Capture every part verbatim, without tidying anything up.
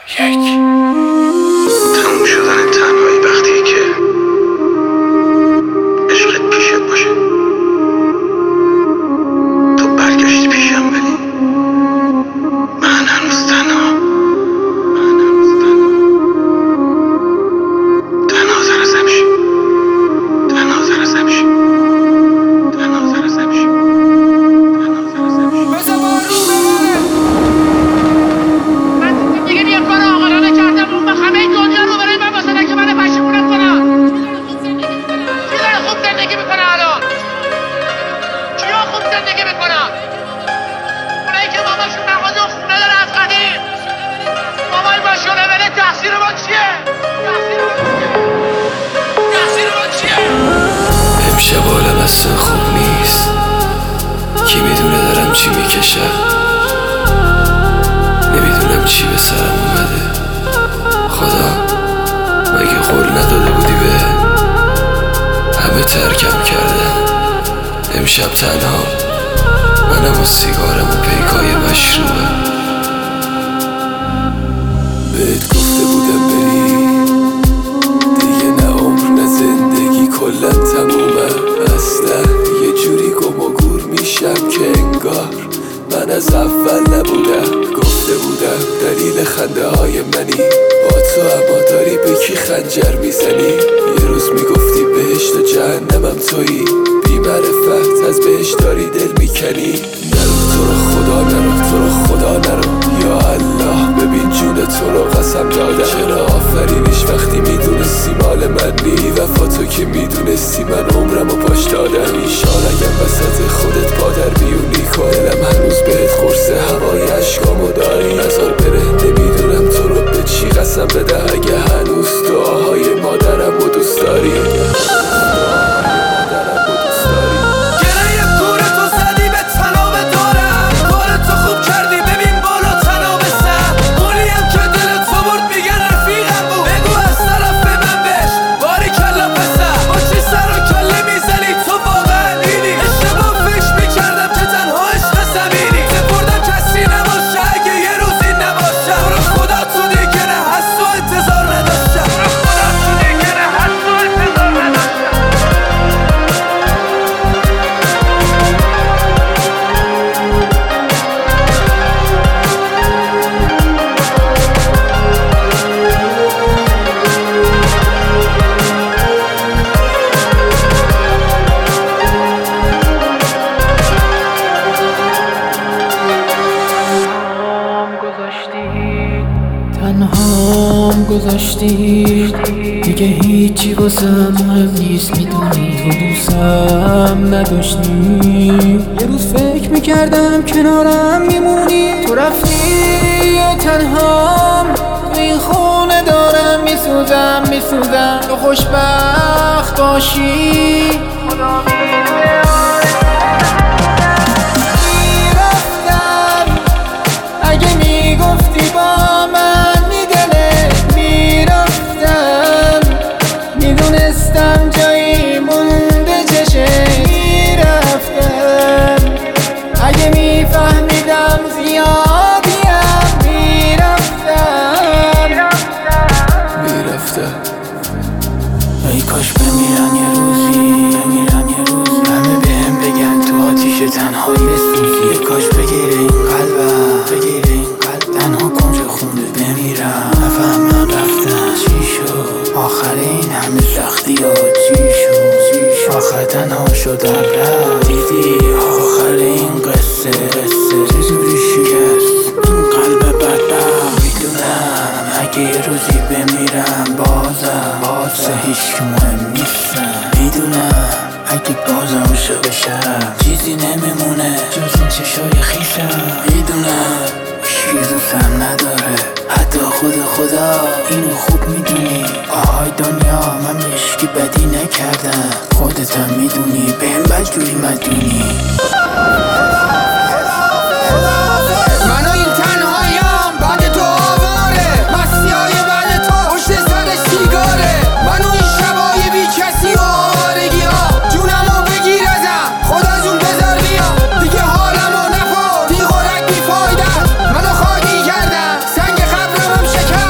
یک تموم شدن تنهایی وقتیه که عشقت پیشت باشه. تو برگشتی پیشم ولی من هنوز تنها من هنوز تنها تنها زرزم شی تنها زرزم شی تنها زرزم شی تنها زرزم شی بزا بارو من دیگه یه کار آقلانه کردم اون با همه دنیا رو برای من واسه که من پشیمونم کنم. کی داره خوب زندگی میکنه الان؟ کیا خوب زندگی میکنن؟ اونایی که ماماشون مغازه و خونه داره از قدیم. مامان با شلوله تقصیر ما چیه؟ تقصیر ما چیه؟ تقصیر ما چیه؟ امشب حالم اصلا خوب نیست. کی میدونه دارم چی میکشم. نمیدونم چی به سرم اومده. خدا مگه قول نداده بودی به همه ترکم کردن. امشب تنها منم و سیگارم و پیکای مشروبم. بهت گفته بودم بری دیگه، نه عمر نه زندگی کلن تمومه. اصلا یه جوری گم و گور میشم که انگار من از اول نبودم. گفته بودم دلیل خنده های منی، با تو اما داری به کی خنجر میزنی. یه روز میگفتی بهشت و جهنمم تویی، بی معرفت از بهشت داری دل میکنی. نرو تو رو خدا نرو تو رو خدا نرو، یا الله ببین جون تو رو قسم دادم. چرا آفرینیش وقتی میدونستی مال من نی، وفا تو که میدونستی من عمرم و پاش دادم. ایشان اگم وسط خودت پادر بیونی کن، دلم هنوز بهت قرص هوای عشقامو داری. نزار بره نمیدونم تو رو به چی قسم بده، اگه هنوز دعاهای مادرم و دوست داری. تنهام گذاشتی دیگه هیچی واسم مهم نیست. میدونی تو دوستم نداشتی. یه روز فکر میکردم کنارم میمونی، تو رفتی و تنهام تو این خونه دارم میسوزم میسوزم. تو خوشبخت باشی خدا میدونه. میرفتم اگه میگفتی با من میدونستم جایی مونده چشه. میرفتم اگه میفهمیدم زیادیم. میرفتم میرفتم ای کاش بمیرم یه روزی، بمیرم یه روز همه بهم بگن تو آتیش تنهایی بسوزی. ای کاش بگیره این قلبم، بگیره این قلب تنها کنج خونه بمیرم. نفهمم رفتم چی شد آخر این همه سختی ها، چی شد آخر تنها شدم رفت. دیدی آخر این قصه قصه چجوری شکست این قلب بدبخت. میدونم اگه یه روزی بمیرم بازم بازم هیچ که مهم نیستم. میدونم اگه بازم شب شب چیزی نمیمونه جز این چشای خیشم. میدونم هیچی دوستم نداره حتی خود خدا، اینو خوب میدونی. آهای دنیا من مشکی بدی نکردم، خودتم میدونی بهم بدجوری مدونی. منو این تنهاییم بعد تو آواره، مستی های بعد تو پشت سر سیگاره. منو این شبای بی کسی و آوارگی ها، جونمو بگیر ازم خدا جون بذار بیا. دیگه حالمو نپا دیگه رک بی فایده، منو خاکی کردم سنگ قبرم هم شکر.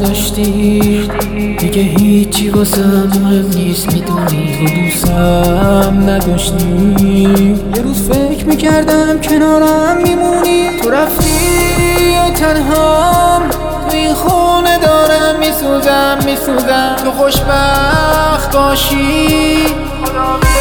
نداشتی دیگه هیچی واسم مهم نیست میدونی تو دوستم نداشتی. یه روز فکر میکردم کنارم میمونی تو رفتی و تنهام تو این خونه دارم میسوزم میسوزم تو خوشبخت باشی.